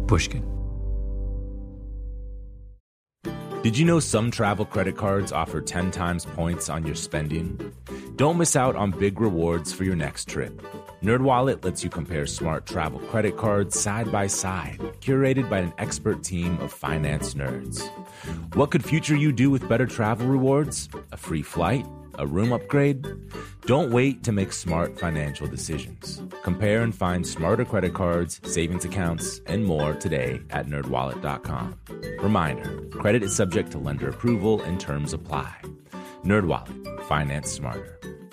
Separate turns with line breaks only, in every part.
Pushkin.
Did you know some travel credit cards offer 10 times points on your spending? Don't miss out on big rewards for your next trip. NerdWallet lets you compare smart travel credit cards side by side, curated by an expert team of finance nerds. What could future you do with better travel rewards? A free flight? A room upgrade? Don't wait to make smart financial decisions. Compare and find smarter credit cards, savings accounts, and more today at NerdWallet.com. Reminder, credit is subject to lender approval and terms apply. NerdWallet, finance smarter.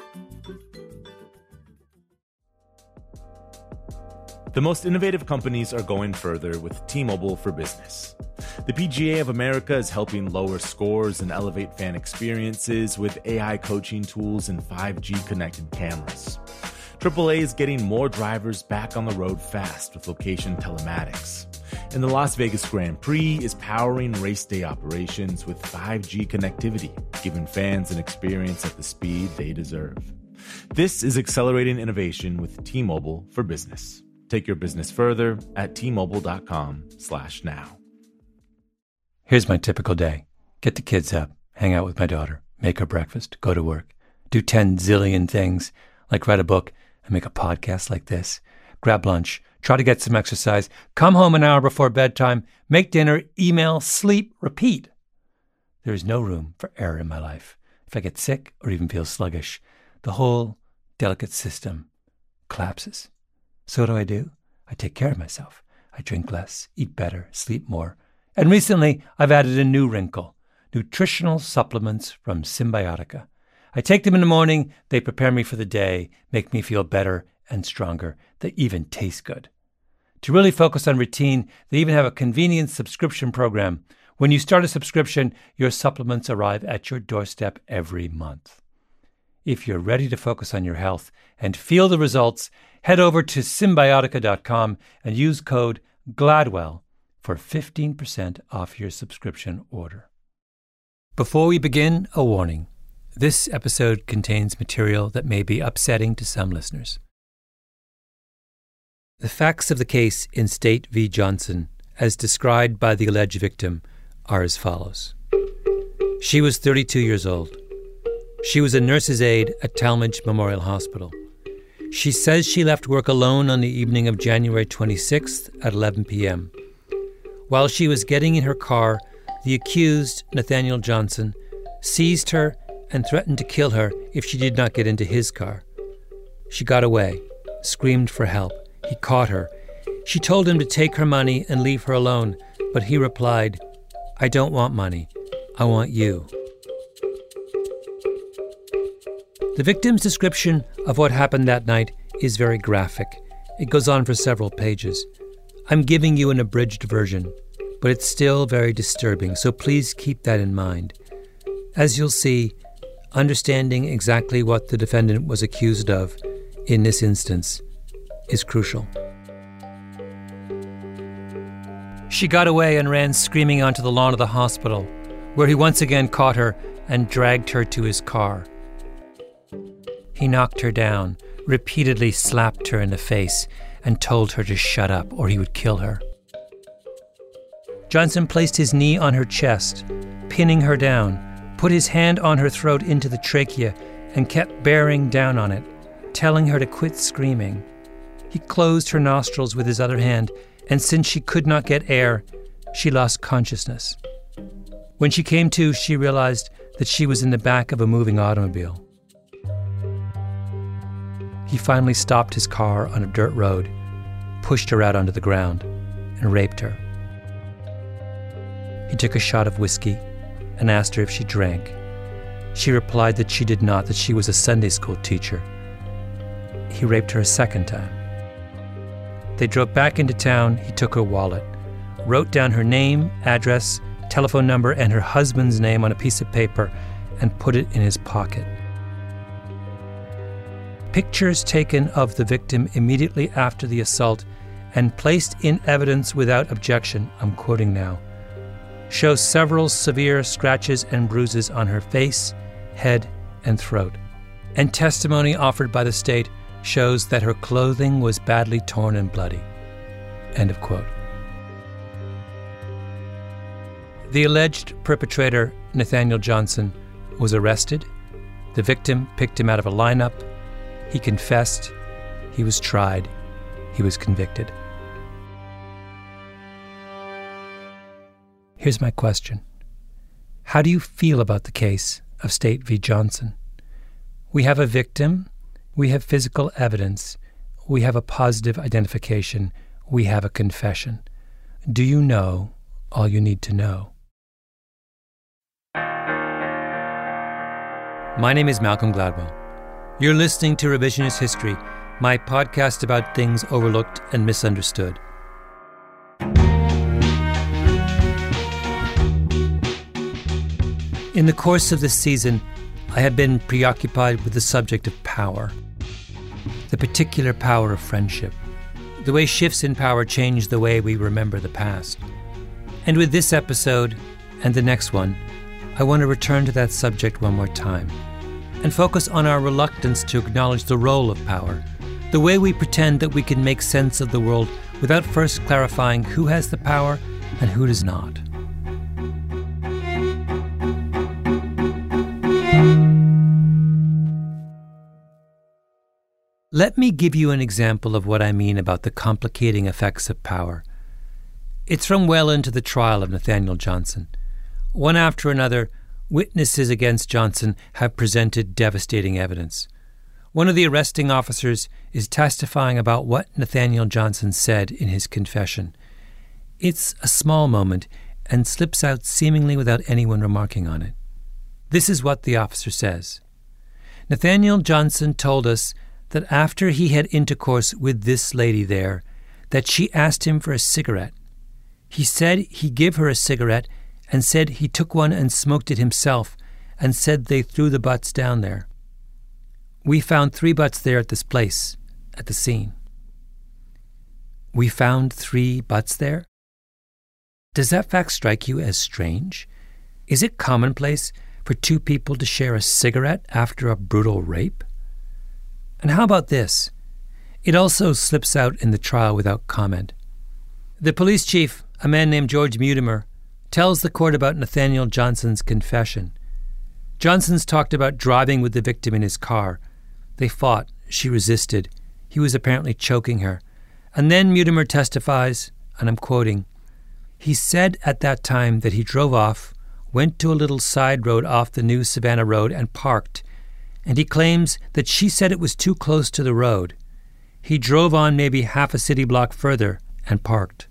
The most innovative companies are going further with T-Mobile for Business. The PGA of America is helping lower scores and elevate fan experiences with AI coaching tools and 5G connected cameras. AAA is getting more drivers back on the road fast with location telematics. And the Las Vegas Grand Prix is powering race day operations with 5G connectivity, giving fans an experience at the speed they deserve. This is accelerating innovation with T-Mobile for Business. Take your business further at T-Mobile.com/now.
Here's my typical day. Get the kids up, hang out with my daughter, make her breakfast, go to work, do 10 zillion things, like write a book and make a podcast like this, grab lunch, try to get some exercise, come home an hour before bedtime, make dinner, email, sleep, repeat. There is no room for error in my life. If I get sick or even feel sluggish, the whole delicate system collapses. So what do? I take care of myself. I drink less, eat better, sleep more. And recently, I've added a new wrinkle, nutritional supplements from Symbiotica. I take them in the morning, they prepare me for the day, make me feel better and stronger. They even taste good. To really focus on routine, they even have a convenient subscription program. When you start a subscription, your supplements arrive at your doorstep every month. If you're ready to focus on your health and feel the results, head over to Symbiotica.com and use code GLADWELL for 15% off your subscription order. Before we begin, a warning. This episode contains material that may be upsetting to some listeners. The facts of the case in State v. Johnson, as described by the alleged victim, are as follows. She was 32 years old. She was a nurse's aide at Talmadge Memorial Hospital. She says she left work alone on the evening of January 26th at 11 p.m. While she was getting in her car, the accused, Nathaniel Johnson, seized her and threatened to kill her if she did not get into his car. She got away, screamed for help. He caught her. She told him to take her money and leave her alone, but he replied, "I don't want money. I want you." The victim's description of what happened that night is very graphic. It goes on for several pages. I'm giving you an abridged version, but it's still very disturbing, so please keep that in mind. As you'll see, understanding exactly what the defendant was accused of in this instance is crucial. She got away and ran screaming onto the lawn of the hospital, where he once again caught her and dragged her to his car. He knocked her down, repeatedly slapped her in the face, and told her to shut up or he would kill her. Johnson placed his knee on her chest, pinning her down, put his hand on her throat into the trachea, and kept bearing down on it, telling her to quit screaming. He closed her nostrils with his other hand, and since she could not get air, she lost consciousness. When she came to, she realized that she was in the back of a moving automobile. He finally stopped his car on a dirt road, pushed her out onto the ground, and raped her. He took a shot of whiskey and asked her if she drank. She replied that she did not, that she was a Sunday school teacher. He raped her a second time. They drove back into town. He took her wallet, wrote down her name, address, telephone number, and her husband's name on a piece of paper, and put it in his pocket. Pictures taken of the victim immediately after the assault and placed in evidence without objection, I'm quoting now, show several severe scratches and bruises on her face, head, and throat. And testimony offered by the state shows that her clothing was badly torn and bloody. End of quote. The alleged perpetrator, Nathaniel Johnson, was arrested. The victim picked him out of a lineup. He confessed. He was tried. He was convicted. Here's my question. How do you feel about the case of State v. Johnson? We have a victim. We have physical evidence. We have a positive identification. We have a confession. Do you know all you need to know? My name is Malcolm Gladwell. You're listening to Revisionist History, my podcast about things overlooked and misunderstood. In the course of this season, I have been preoccupied with the subject of power, the particular power of friendship, the way shifts in power change the way we remember the past. And with this episode and the next one, I want to return to that subject one more time and focus on our reluctance to acknowledge the role of power, the way we pretend that we can make sense of the world without first clarifying who has the power and who does not. Let me give you an example of what I mean about the complicating effects of power. It's from well into the trial of Nathaniel Johnson. One after another, witnesses against Johnson have presented devastating evidence. One of the arresting officers is testifying about what Nathaniel Johnson said in his confession. It's a small moment and slips out seemingly without anyone remarking on it. This is what the officer says. Nathaniel Johnson told us that after he had intercourse with this lady there, that she asked him for a cigarette. He said he gave her a cigarette and said he took one and smoked it himself and said they threw the butts down there. We found 3 butts there at this place, at the scene. We found 3 butts there? Does that fact strike you as strange? Is it commonplace for 2 people to share a cigarette after a brutal rape? And how about this? It also slips out in the trial without comment. The police chief, a man named George Mutimer, tells the court about Nathaniel Johnson's confession. Johnson's talked about driving with the victim in his car. They fought. She resisted. He was apparently choking her. And then Mutimer testifies, and I'm quoting, "He said at that time that he drove off, went to a little side road off the new Savannah Road and parked. And he claims that she said it was too close to the road. He drove on maybe half a city block further and parked."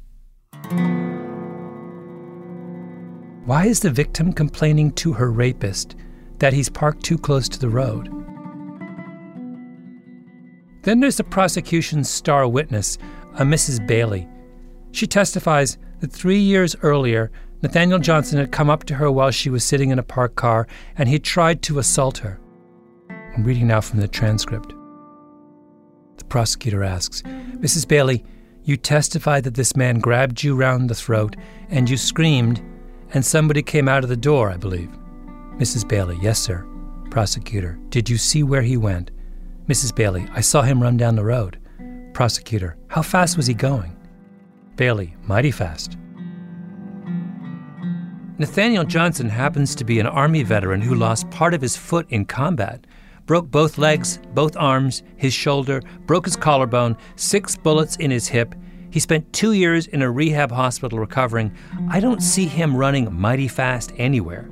Why is the victim complaining to her rapist that he's parked too close to the road? Then there's the prosecution's star witness, a Mrs. Bailey. She testifies that 3 years earlier, Nathaniel Johnson had come up to her while she was sitting in a parked car and he tried to assault her. I'm reading now from the transcript. The prosecutor asks, "Mrs. Bailey, you testified that this man grabbed you round the throat and you screamed and somebody came out of the door, I believe." Mrs. Bailey, "Yes, sir." Prosecutor, "Did you see where he went?" Mrs. Bailey, "I saw him run down the road." Prosecutor, "How fast was he going?" Bailey, "Mighty fast." Nathaniel Johnson happens to be an Army veteran who lost part of his foot in combat, broke both legs, both arms, his shoulder, broke his collarbone, 6 bullets in his hip. He spent 2 years in a rehab hospital recovering. I don't see him running mighty fast anywhere.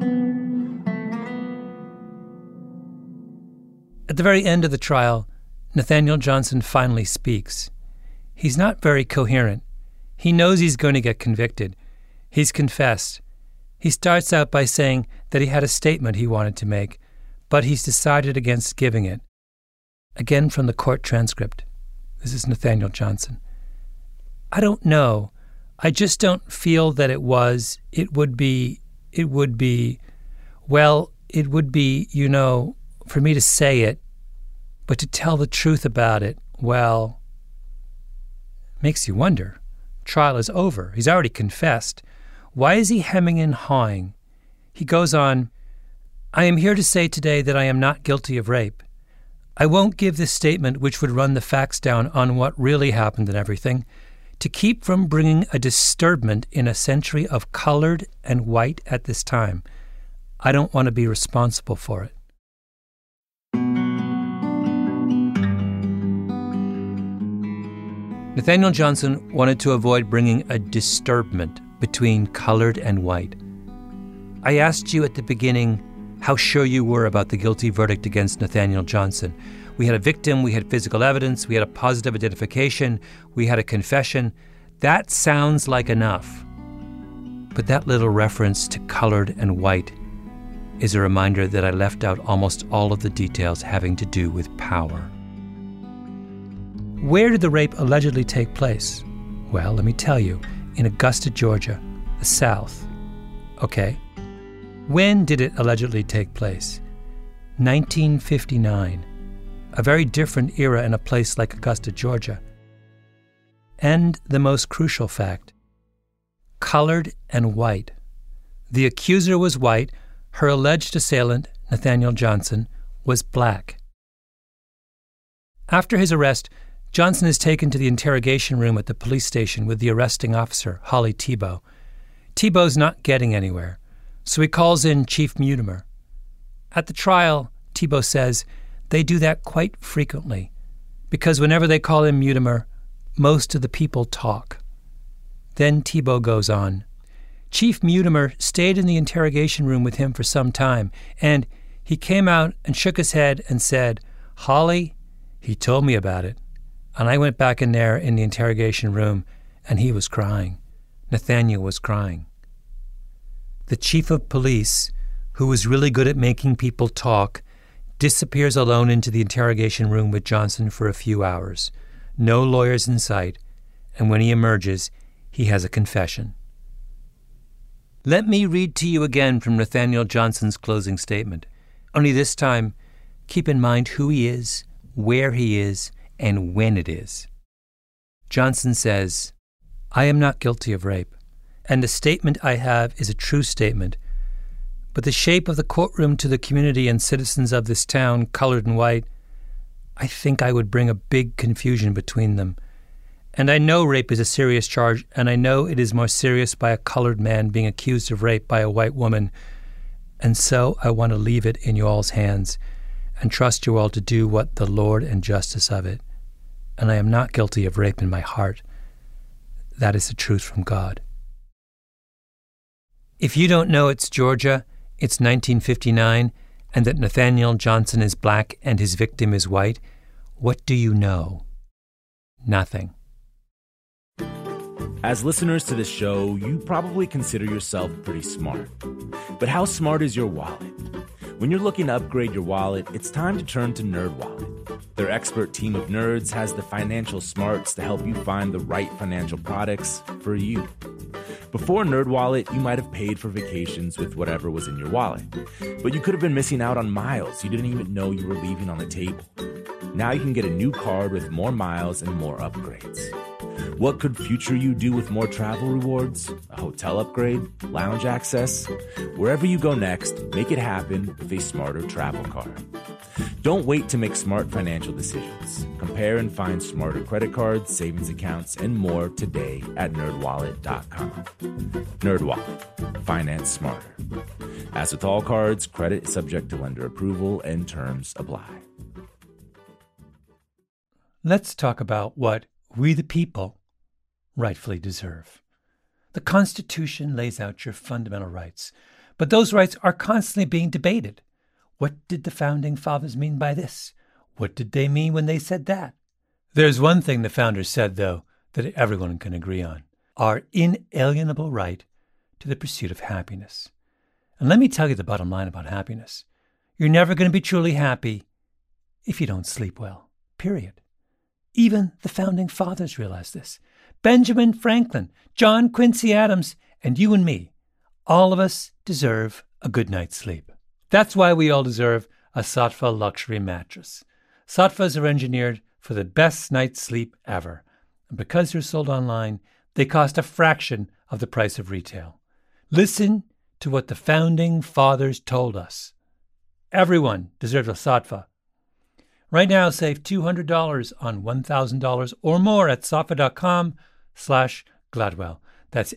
At the very end of the trial, Nathaniel Johnson finally speaks. He's not very coherent. He knows he's going to get convicted. He's confessed. He starts out by saying that he had a statement he wanted to make, but he's decided against giving it. Again from the court transcript. This is Nathaniel Johnson. "I don't know. I just don't feel that it would be, for me to say it, but to tell the truth about it, well," makes you wonder. Trial is over. He's already confessed. Why is he hemming and hawing? He goes on, "I am here to say today that I am not guilty of rape. I won't give this statement which would run the facts down on what really happened and everything. to keep from bringing a disturbance in a century of colored and white at this time. I don't want to be responsible for it. Nathaniel Johnson wanted to avoid bringing a disturbance between colored and white. I asked you at the beginning how sure you were about the guilty verdict against Nathaniel Johnson. We had a victim, we had physical evidence, we had a positive identification, we had a confession. That sounds like enough. But that little reference to colored and white is a reminder that I left out almost all of the details having to do with power. Where did the rape allegedly take place? Well, let me tell you, in Augusta, Georgia, the South. Okay. When did it allegedly take place? 1959. A very different era in a place like Augusta, Georgia. And the most crucial fact, colored and white. The accuser was white. Her alleged assailant, Nathaniel Johnson, was black. After his arrest, Johnson is taken to the interrogation room at the police station with the arresting officer, Holly Tebow. Tebow's not getting anywhere, so he calls in Chief Mutimer. At the trial, Tebow says they do that quite frequently, because whenever they call in Mutimer, most of the people talk. Then Tebow goes on. Chief Mutimer stayed in the interrogation room with him for some time, and he came out and shook his head and said, "Holly, he told me about it." And I went back in there in the interrogation room, and he was crying. Nathaniel was crying. The chief of police, who was really good at making people talk, disappears alone into the interrogation room with Johnson for a few hours. No lawyers in sight, and when he emerges, he has a confession. Let me read to you again from Nathaniel Johnson's closing statement. Only this time, keep in mind who he is, where he is, and when it is. Johnson says, "I am not guilty of rape, and the statement I have is a true statement, but the shape of the courtroom to the community and citizens of this town, colored and white, I think I would bring a big confusion between them. And I know rape is a serious charge, and I know it is more serious by a colored man being accused of rape by a white woman. And so I want to leave it in you all's hands and trust you all to do what the Lord and justice of it. And I am not guilty of rape in my heart. That is the truth from God." If you don't know it's Georgia, it's 1959, and that Nathaniel Johnson is black and his victim is white, what do you know? Nothing.
As listeners to this show, you probably consider yourself pretty smart. But how smart is your wallet? When you're looking to upgrade your wallet, it's time to turn to NerdWallet. Their expert team of nerds has the financial smarts to help you find the right financial products for you. Before NerdWallet, you might have paid for vacations with whatever was in your wallet. But you could have been missing out on miles you didn't even know you were leaving on the table. Now you can get a new card with more miles and more upgrades. What could future you do with more travel rewards? A hotel upgrade? Lounge access? Wherever you go next, make it happen with a smarter travel card. Don't wait to make smart financial decisions. Compare and find smarter credit cards, savings accounts, and more today at NerdWallet.com. NerdWallet. Finance smarter. As with all cards, credit is subject to lender approval and terms apply.
Let's talk about what we the people rightfully deserve. The Constitution lays out your fundamental rights, but those rights are constantly being debated. What did the Founding Fathers mean by this? What did they mean when they said that? There's one thing the Founders said, though, that everyone can agree on: our inalienable right to the pursuit of happiness. And let me tell you the bottom line about happiness. You're never going to be truly happy if you don't sleep well, period. Even the Founding Fathers realized this. Benjamin Franklin, John Quincy Adams, and you and me, all of us deserve a good night's sleep. That's why we all deserve a Saatva luxury mattress. Saatvas are engineered for the best night's sleep ever. And because they're sold online, they cost a fraction of the price of retail. Listen to what the Founding Fathers told us. Everyone deserves a Saatva. Right now, save $200 on $1,000 or more at saatva.com. SAATVA.com/Gladwell. That's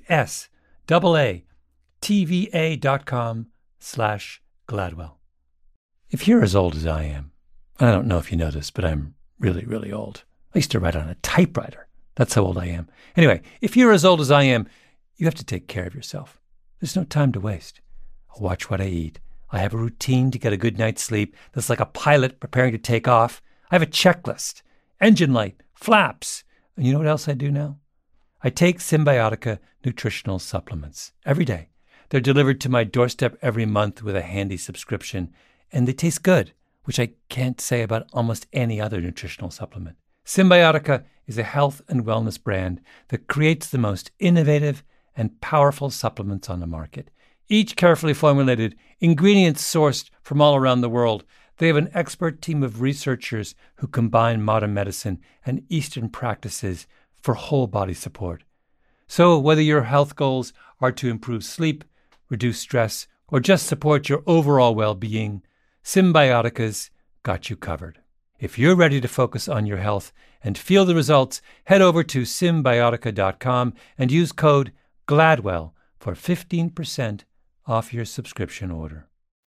SAATVA.com/Gladwell. If you're as old as I am, and I don't know if you know this, but I'm really, really old. I used to write on a typewriter. That's how old I am. Anyway, if you're as old as I am, you have to take care of yourself. There's no time to waste. I watch what I eat. I have a routine to get a good night's sleep that's like a pilot preparing to take off. I have a checklist, engine light, flaps. And you know what else I do now? I take Symbiotica nutritional supplements every day. They're delivered to my doorstep every month with a handy subscription, and they taste good, which I can't say about almost any other nutritional supplement. Symbiotica is a health and wellness brand that creates the most innovative and powerful supplements on the market. Each carefully formulated, ingredients sourced from all around the world. They have an expert team of researchers who combine modern medicine and Eastern practices for whole body support. So whether your health goals are to improve sleep, reduce stress, or just support your overall well-being, Symbiotica's got you covered. If you're ready to focus on your health and feel the results, head over to Symbiotica.com and use code GLADWELL for 15% off your subscription order.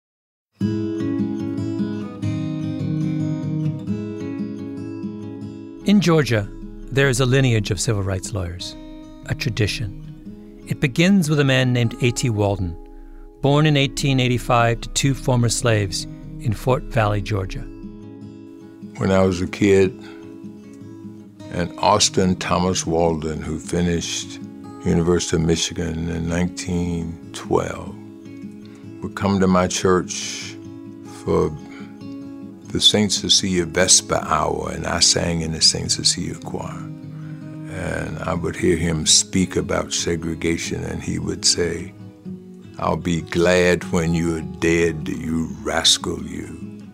In Georgia, there is a lineage of civil rights lawyers, a tradition. It begins with a man named A.T. Walden, born in 1885 to two former slaves in Fort Valley, Georgia.
When I was a kid, and Austin Thomas Walden, who finished University of Michigan in 1912, would come to my church for the St. Cecilia Vesper Hour, and I sang in the St. Cecilia choir. And I would hear him speak about segregation, and he would say, "I'll be glad when you're dead, you rascal, you."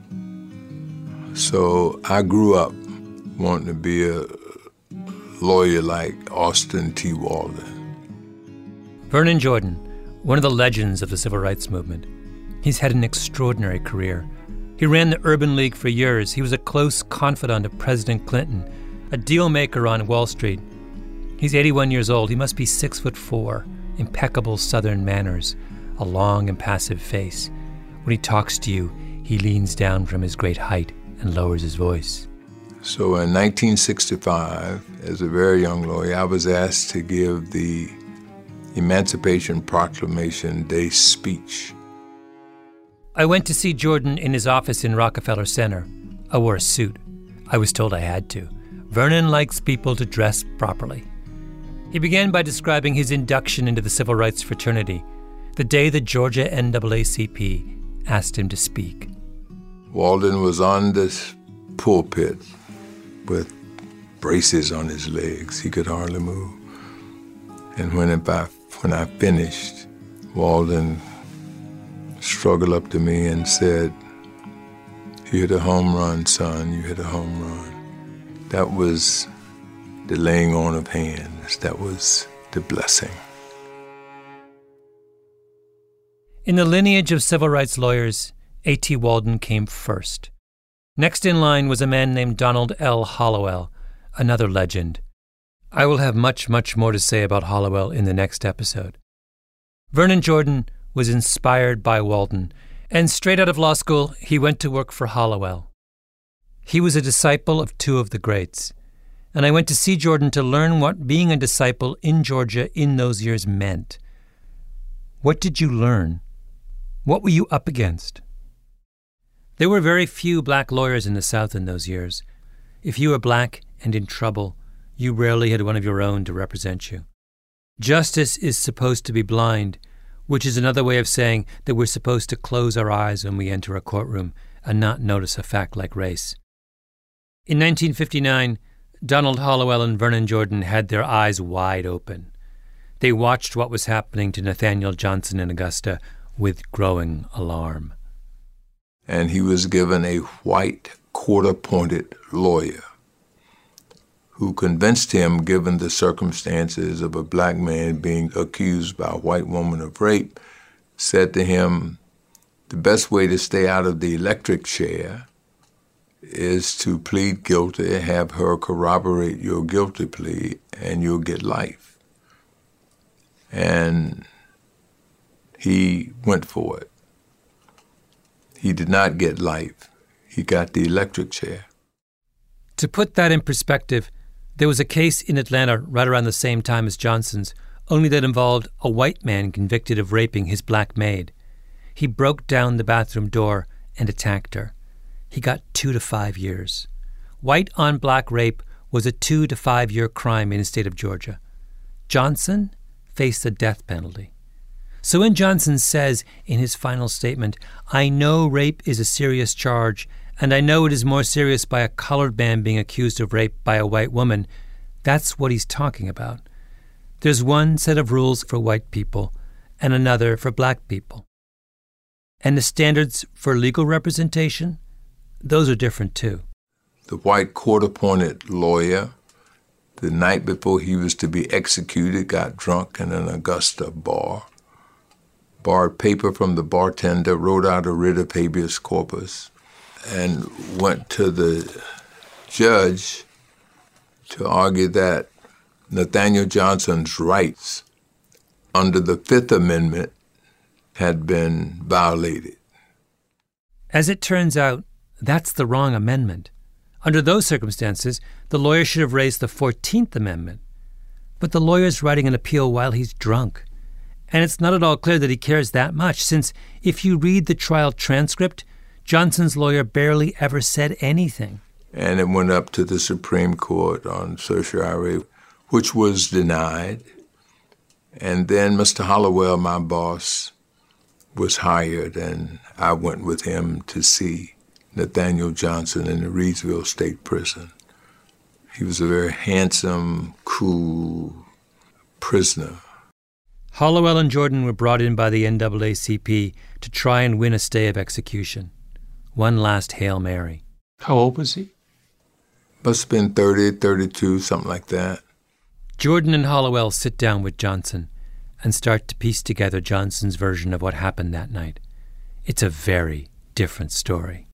So I grew up wanting to be a lawyer like Austin T. Walden.
Vernon Jordan, one of the legends of the civil rights movement. He's had an extraordinary career. He ran the Urban League for years. He was a close confidant of President Clinton, a deal maker on Wall Street. He's 81 years old. He must be 6'4", impeccable Southern manners, a long, impassive face. When he talks to you, he leans down from his great height and lowers his voice.
So in 1965, as a very young lawyer, I was asked to give the Emancipation Proclamation Day speech.
I went to see Jordan in his office in Rockefeller Center. I wore a suit. I was told I had to. Vernon likes people to dress properly. He began by describing his induction into the civil rights fraternity, the day the Georgia NAACP asked him to speak.
Walden was on this pulpit with braces on his legs. He could hardly move. And when I finished, Walden struggled up to me and said, "You hit a home run, son, you hit a home run." That was the laying on of hands. That was the blessing.
In the lineage of civil rights lawyers, A.T. Walden came first. Next in line was a man named Donald L. Hollowell, another legend. I will have much, much more to say about Hollowell in the next episode. Vernon Jordan was inspired by Walden, and straight out of law school, he went to work for Hollowell. He was a disciple of two of the greats, and I went to see Jordan to learn what being a disciple in Georgia in those years meant. What did you learn? What were you up against? There were very few black lawyers in the South in those years. If you were black and in trouble, you rarely had one of your own to represent you. Justice is supposed to be blind, which is another way of saying that we're supposed to close our eyes when we enter a courtroom and not notice a fact like race. In 1959, Donald Hollowell and Vernon Jordan had their eyes wide open. They watched what was happening to Nathaniel Johnson in Augusta with growing alarm.
And he was given a white, court-appointed lawyer who convinced him, given the circumstances of a black man being accused by a white woman of rape, said to him, the best way to stay out of the electric chair is to plead guilty, have her corroborate your guilty plea, and you'll get life. And he went for it. He did not get life. He got the electric chair.
To put that in perspective, there was a case in Atlanta right around the same time as Johnson's, only that involved a white man convicted of raping his black maid. He broke down the bathroom door and attacked her. He got 2 to 5 years. White-on-black rape was a 2 to 5 year crime in the state of Georgia. Johnson faced the death penalty. So when Johnson says in his final statement, "I know rape is a serious charge, and I know it is more serious by a colored man being accused of rape by a white woman," that's what he's talking about. There's one set of rules for white people and another for black people. And the standards for legal representation, those are different too.
The white court-appointed lawyer, the night before he was to be executed, got drunk in an Augusta bar, borrowed paper from the bartender, wrote out a writ of habeas corpus, and went to the judge to argue that Nathaniel Johnson's rights under the Fifth Amendment had been violated.
As it turns out, that's the wrong amendment. Under those circumstances, the lawyer should have raised the 14th Amendment. But the lawyer's writing an appeal while he's drunk. And it's not at all clear that he cares that much, since if you read the trial transcript, Johnson's lawyer barely ever said anything.
And it went up to the Supreme Court on certiorari, which was denied. And then Mr. Hollowell, my boss, was hired, and I went with him to see Nathaniel Johnson in the Reidsville State Prison. He was a very handsome, cool prisoner.
Hollowell and Jordan were brought in by the NAACP to try and win a stay of execution. One last Hail Mary.
How old was he?
Must have been 30, 32, something like that.
Jordan and Hollowell sit down with Johnson and start to piece together Johnson's version of what happened that night. It's a very different story.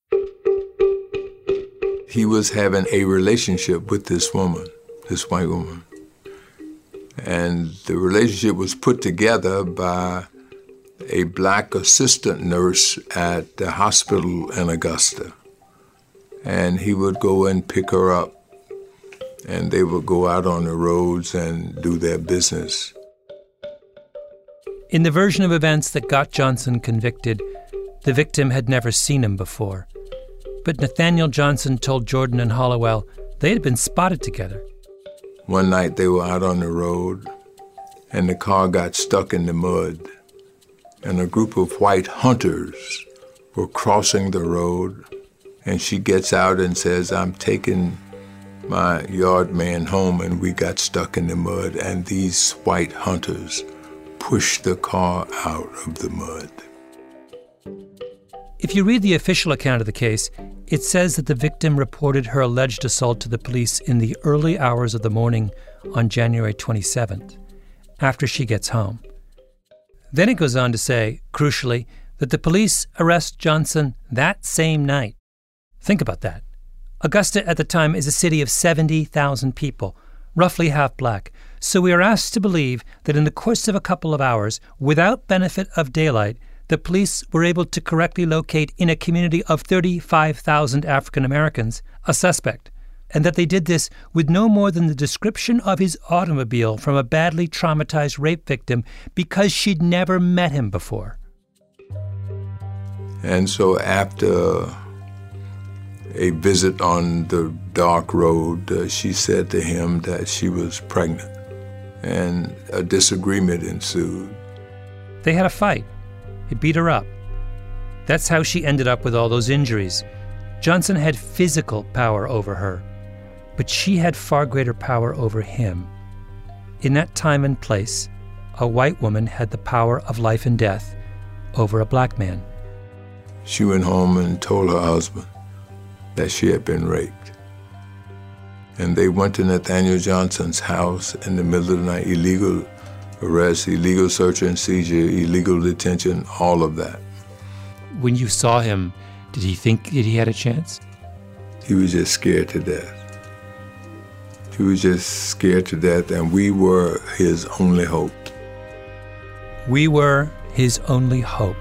He was having a relationship with this woman, this white woman. And the relationship was put together by a black assistant nurse at the hospital in Augusta. And he would go and pick her up, and they would go out on the roads and do their business.
In the version of events that got Johnson convicted, the victim had never seen him before. But Nathaniel Johnson told Jordan and Hollowell they had been spotted together.
One night they were out on the road, and the car got stuck in the mud, and a group of white hunters were crossing the road, and she gets out and says, "I'm taking my yard man home," and we got stuck in the mud, and these white hunters pushed the car out of the mud.
If you read the official account of the case, it says that the victim reported her alleged assault to the police in the early hours of the morning on January 27th, after she gets home. Then it goes on to say, crucially, that the police arrest Johnson that same night. Think about that. Augusta at the time is a city of 70,000 people, roughly half black. So we are asked to believe that in the course of a couple of hours, without benefit of daylight, the police were able to correctly locate in a community of 35,000 African Americans a suspect, and that they did this with no more than the description of his automobile from a badly traumatized rape victim because she'd never met him before.
And so after a visit on the dark road, she said to him that she was pregnant, and a disagreement ensued.
They had a fight. He beat her up. That's how she ended up with all those injuries. Johnson had physical power over her, but she had far greater power over him. In that time and place, a white woman had the power of life and death over a black man.
She went home and told her husband that she had been raped. And they went to Nathaniel Johnson's house in the middle of the night, illegal arrest, illegal search and seizure, illegal detention, all of that.
When you saw him, did he think that he had a chance?
he was just scared to death. He was just scared to death, and we were his only hope.
We were his only hope.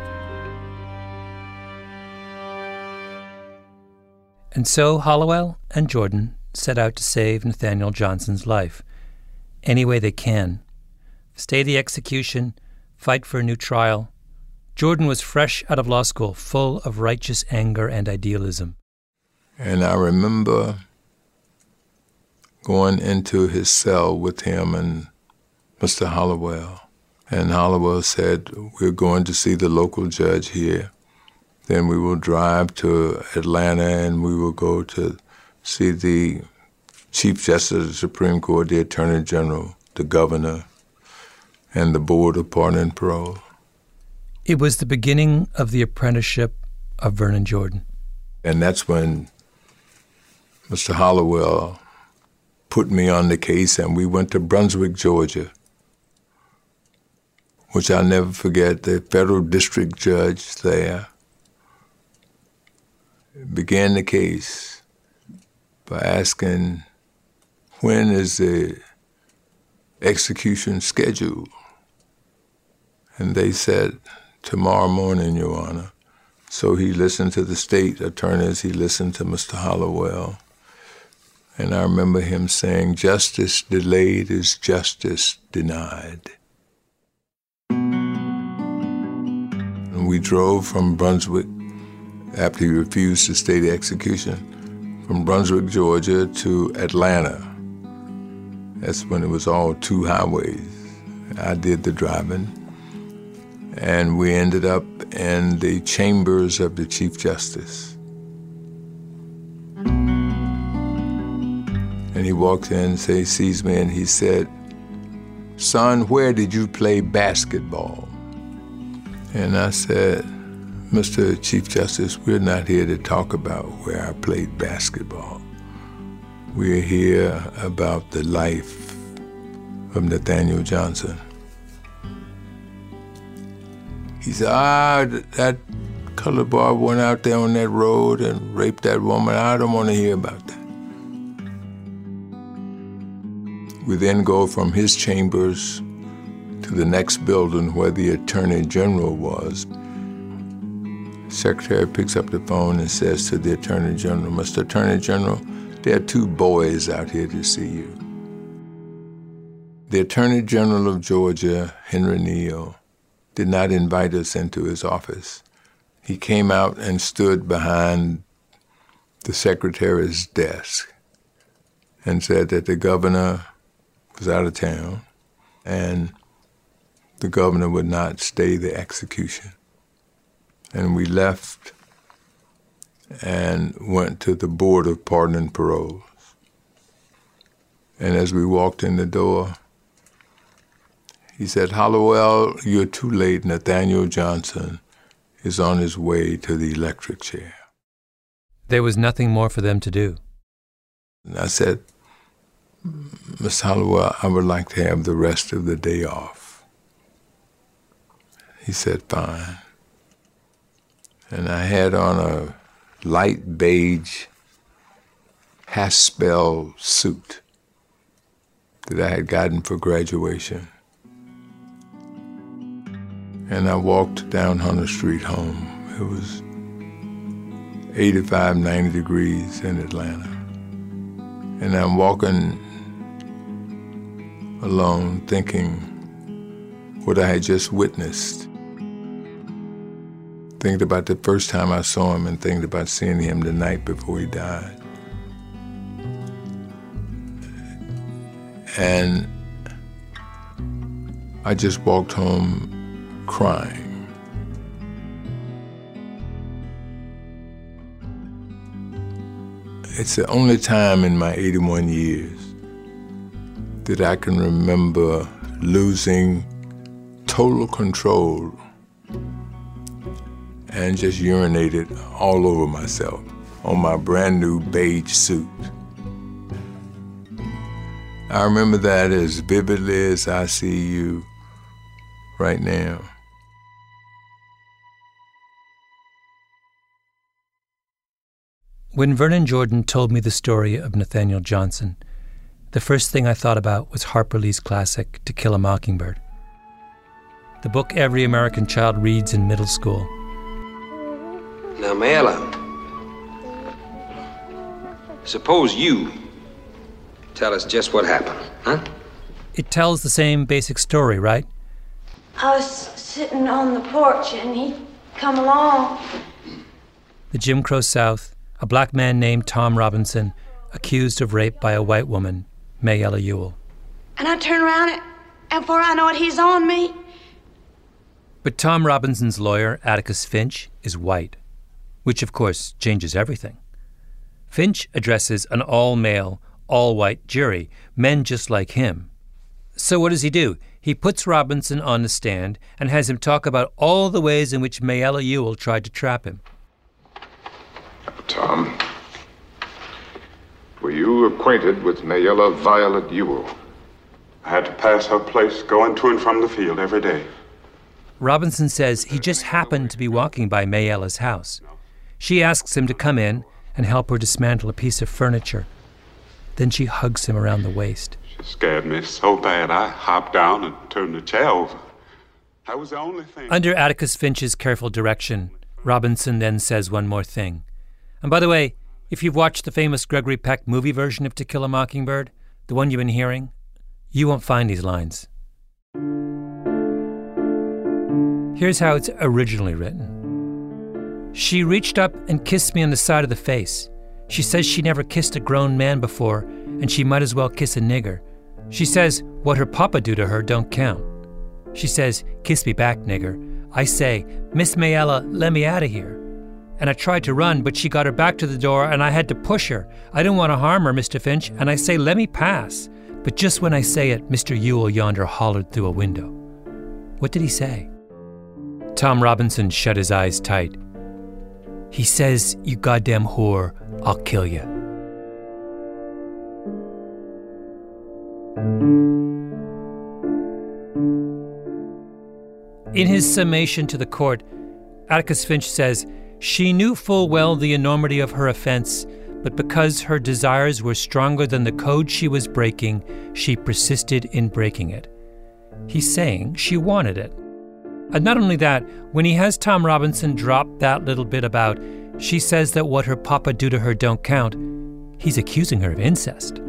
And so Hallowell and Jordan set out to save Nathaniel Johnson's life any way they can. Stay the execution, fight for a new trial. Jordan was fresh out of law school, full of righteous anger and idealism.
And I remember going into his cell with him and Mr. Hallowell. And Hallowell said, we're going to see the local judge here. Then we will drive to Atlanta and we will go to see the Chief Justice of the Supreme Court, the Attorney General, the Governor, and the Board of Pardon and Parole.
It was the beginning of the apprenticeship of Vernon Jordan.
And that's when Mr. Hallowell put me on the case, and we went to Brunswick, Georgia, which I'll never forget. The federal district judge there began the case by asking, when is the execution scheduled? And they said, tomorrow morning, Your Honor. So he listened to the state attorneys, he listened to Mr. Hallowell, and I remember him saying, justice delayed is justice denied. And we drove from Brunswick, after he refused to stay the execution, from Brunswick, Georgia to Atlanta. That's when it was all two highways. I did the driving. And we ended up in the chambers of the Chief Justice. And he walked in, he sees me, and he said, son, where did you play basketball? And I said, Mr. Chief Justice, we're not here to talk about where I played basketball. We're here about the life of Nathaniel Johnson. He said, that colored boy went out there on that road and raped that woman. I don't want to hear about that. We then go from his chambers to the next building where the Attorney General was. The secretary picks up the phone and says to the Attorney General, Mr. Attorney General, there are two boys out here to see you. The Attorney General of Georgia, Henry Neal, did not invite us into his office. He came out and stood behind the secretary's desk and said that the governor was out of town and the governor would not stay the execution. And we left and went to the Board of Pardon and Parole. And as we walked in the door, he said, Hallowell, you're too late. Nathaniel Johnson is on his way to the electric chair.
There was nothing more for them to do.
And I said, Miss Hallowell, I would like to have the rest of the day off. He said, fine. And I had on a light beige Haspel suit that I had gotten for graduation. And I walked down Hunter Street home. It was 85, 90 degrees in Atlanta. And I'm walking alone thinking what I had just witnessed. Thinking about the first time I saw him and thinking about seeing him the night before he died. And I just walked home crying. It's the only time in my 81 years that I can remember losing total control and just urinated all over myself on my brand new beige suit. I remember that as vividly as I see you right now.
When Vernon Jordan told me the story of Nathaniel Johnson, the first thing I thought about was Harper Lee's classic, To Kill a Mockingbird. The book every American child reads in middle school.
Now, Mayella, suppose you tell us just what happened, huh?
It tells the same basic story, right?
I was sitting on the porch and he come along.
The Jim Crow South, a black man named Tom Robinson, accused of rape by a white woman, Mayella Ewell.
And I turn around and before I know it, he's on me.
But Tom Robinson's lawyer, Atticus Finch, is white, which of course changes everything. Finch addresses an all-male, all-white jury, men just like him. So what does he do? He puts Robinson on the stand and has him talk about all the ways in which Mayella Ewell tried to trap him.
Tom, were you acquainted with Mayella Violet Ewell?
I had to pass her place going to and from the field every day.
Robinson says he just happened to be walking by Mayella's house. She asks him to come in and help her dismantle a piece of furniture. Then she hugs him around the waist.
She scared me so bad I hopped down and turned the chair over. That was the only thing.
Under Atticus Finch's careful direction, Robinson then says one more thing. And by the way, if you've watched the famous Gregory Peck movie version of To Kill a Mockingbird, the one you've been hearing, you won't find these lines. Here's how it's originally written. She reached up and kissed me on the side of the face. She says she never kissed a grown man before, and she might as well kiss a nigger. She says what her papa do to her don't count. She says, kiss me back, nigger. I say, Miss Mayella, let me out of here. And I tried to run, but she got her back to the door, and I had to push her. I didn't want to harm her, Mr. Finch, and I say, let me pass. But just when I say it, Mr. Ewell yonder hollered through a window. What did he say? Tom Robinson shut his eyes tight. He says, you goddamn whore, I'll kill you. In his summation to the court, Atticus Finch says, she knew full well the enormity of her offense, but because her desires were stronger than the code she was breaking, she persisted in breaking it. He's saying she wanted it. And not only that, when he has Tom Robinson drop that little bit about, she says that what her papa do to her don't count, he's accusing her of incest.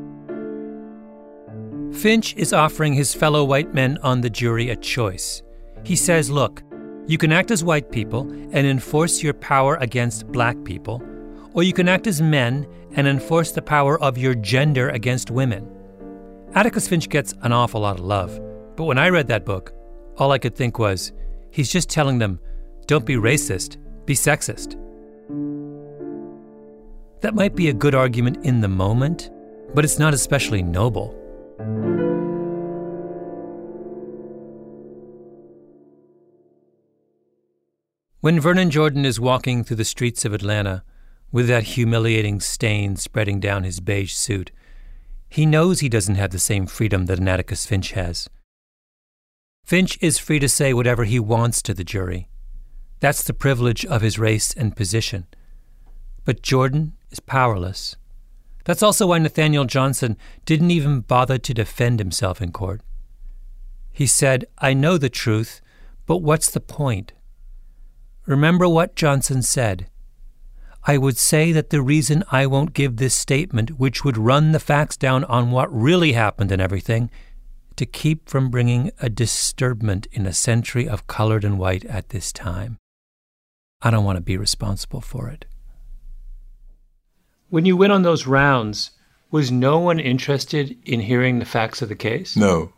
Finch is offering his fellow white men on the jury a choice. He says, look, you can act as white people and enforce your power against black people, or you can act as men and enforce the power of your gender against women. Atticus Finch gets an awful lot of love, but when I read that book, all I could think was, he's just telling them, don't be racist, be sexist. That might be a good argument in the moment, but it's not especially noble. When Vernon Jordan is walking through the streets of Atlanta with that humiliating stain spreading down his beige suit, he knows he doesn't have the same freedom that an Atticus Finch has. Finch is free to say whatever he wants to the jury. That's the privilege of his race and position. But Jordan is powerless. That's also why Nathaniel Johnson didn't even bother to defend himself in court. He said, I know the truth, but what's the point? Remember what Johnson said. I would say that the reason I won't give this statement, which would run the facts down on what really happened and everything, to keep from bringing a disturbance in a century of colored and white at this time. I don't want to be responsible for it. When you went on those rounds, was no one interested in hearing the facts of the case?
No.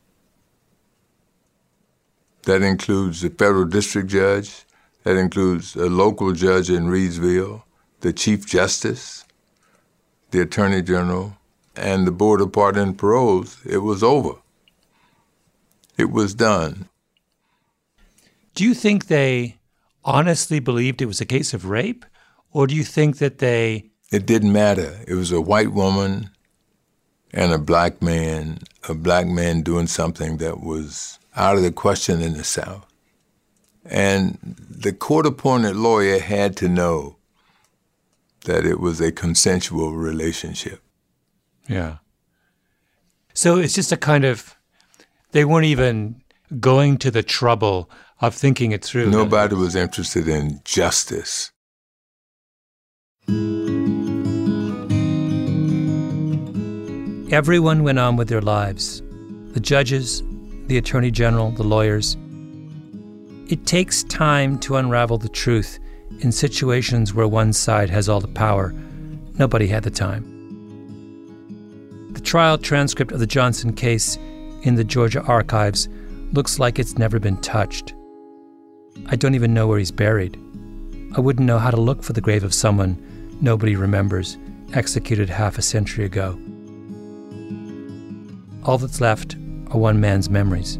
That includes the federal district judge. That includes a local judge in Reidsville, the Chief Justice, the Attorney General, and the Board of Pardon and Paroles. It was over. It was done.
Do you think they honestly believed it was a case of rape? Or do you think that they...
It didn't matter. It was a white woman and a black man doing something that was out of the question in the South. And the court-appointed lawyer had to know that it was a consensual relationship.
Yeah. So it's just a kind of, they weren't even going to the trouble of thinking it through.
Nobody was interested in justice.
Everyone went on with their lives. The judges, the attorney general, the lawyers. It takes time to unravel the truth in situations where one side has all the power. Nobody had the time. The trial transcript of the Johnson case in the Georgia archives looks like it's never been touched. I don't even know where he's buried. I wouldn't know how to look for the grave of someone nobody remembers, executed half a century ago. All that's left are one man's memories.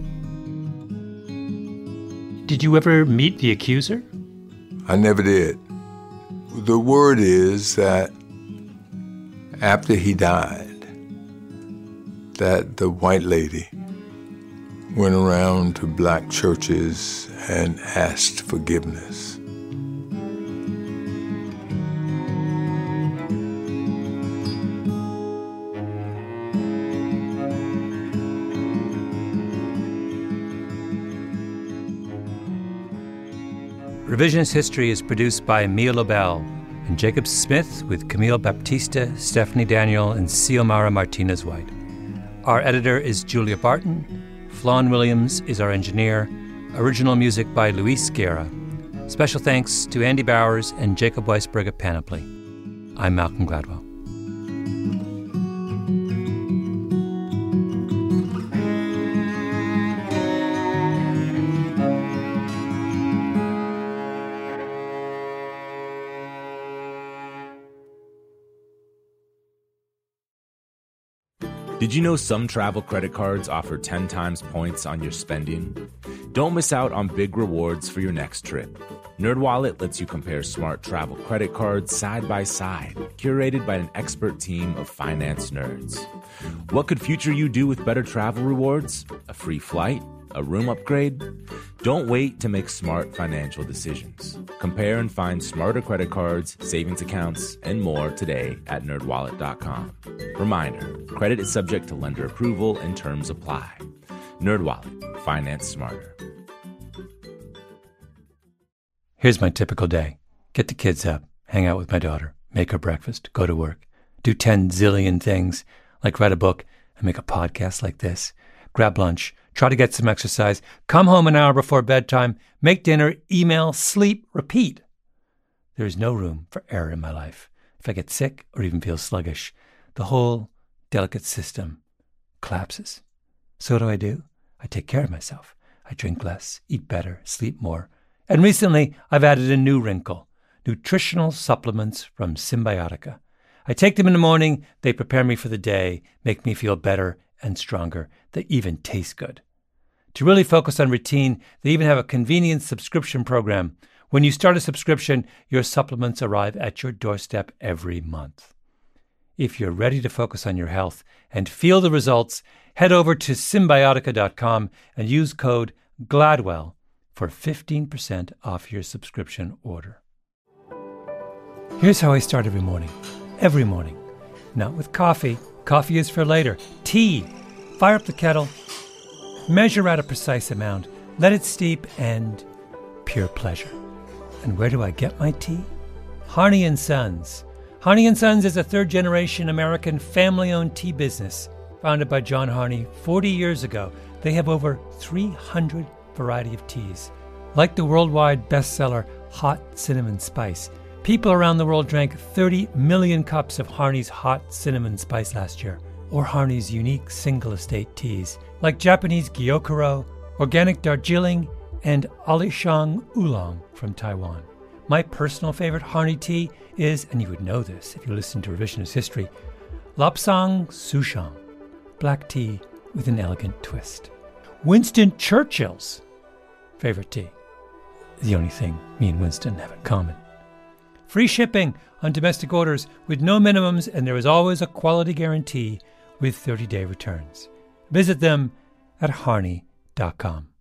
Did you ever meet the accuser?
I never did. The word is that after he died, that the white lady went around to black churches and asked forgiveness.
Revisionist History is produced by Mia Lobel and Jacob Smith with Camille Baptista, Stephanie Daniel, and Xiomara Martinez-White. Our editor is Julia Barton. Flawn Williams is our engineer. Original music by Luis Guerra. Special thanks to Andy Bowers and Jacob Weisberg at Panoply. I'm Malcolm Gladwell.
Did you know some travel credit cards offer 10 times points on your spending? Don't miss out on big rewards for your next trip. NerdWallet lets you compare smart travel credit cards side by side, curated by an expert team of finance nerds. What could future you do with better travel rewards? A free flight? A room upgrade? Don't wait to make smart financial decisions. Compare and find smarter credit cards, savings accounts, and more today at nerdwallet.com. Reminder, credit is subject to lender approval and terms apply. NerdWallet, finance smarter.
Here's my typical day. Get the kids up, hang out with my daughter, make her breakfast, go to work, do 10 zillion things, like write a book and make a podcast like this, grab lunch, try to get some exercise, come home an hour before bedtime, make dinner, email, sleep, repeat. There is no room for error in my life. If I get sick or even feel sluggish, the whole delicate system collapses. So what do? I take care of myself. I drink less, eat better, sleep more. And recently, I've added a new wrinkle, nutritional supplements from Symbiotica. I take them in the morning, they prepare me for the day, make me feel better and stronger. They even taste good. To really focus on routine, they even have a convenient subscription program. When you start a subscription, your supplements arrive at your doorstep every month. If you're ready to focus on your health and feel the results, head over to Symbiotica.com and use code GLADWELL for 15% off your subscription order. Here's how I start every morning. Every morning. Not with coffee. Coffee is for later. Tea. Fire up the kettle. Measure out a precise amount. Let it steep and pure pleasure. And where do I get my tea? Harney & Sons. Harney & Sons is a third-generation American family-owned tea business founded by John Harney 40 years ago. They have over 300 variety of teas. Like the worldwide bestseller Hot Cinnamon Spice, people around the world drank 30 million cups of Harney's Hot Cinnamon Spice last year, or Harney's unique single-estate teas, like Japanese Gyokuro, organic Darjeeling, and Alishan Oolong from Taiwan. My personal favorite Harney tea is, and you would know this if you listen to Revisionist History, Lapsang Souchong, black tea with an elegant twist. Winston Churchill's favorite tea. The only thing me and Winston have in common. Free shipping on domestic orders with no minimums, and there is always a quality guarantee with 30-day returns. Visit them at harney.com.